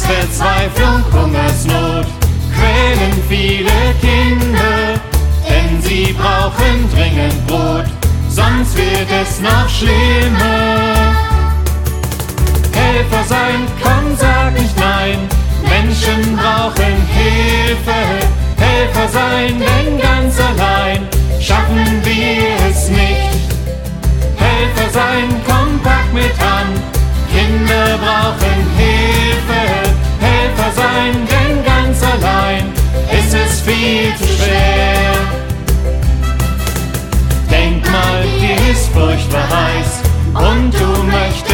Verzweiflung, Hungersnot quälen viele Kinder, denn sie brauchen dringend Brot, sonst wird es noch schlimmer. Helfer sein, komm, sag nicht nein, Menschen brauchen Hilfe. Helfer sein, denn ganz allein schaffen wir es nicht. Helfer sein, komm, pack mit an, Kinder brauchen Hilfe. Helfer sein, denn ganz allein ist es viel zu schwer. Denk mal, dir ist furchtbar heiß und du möchtest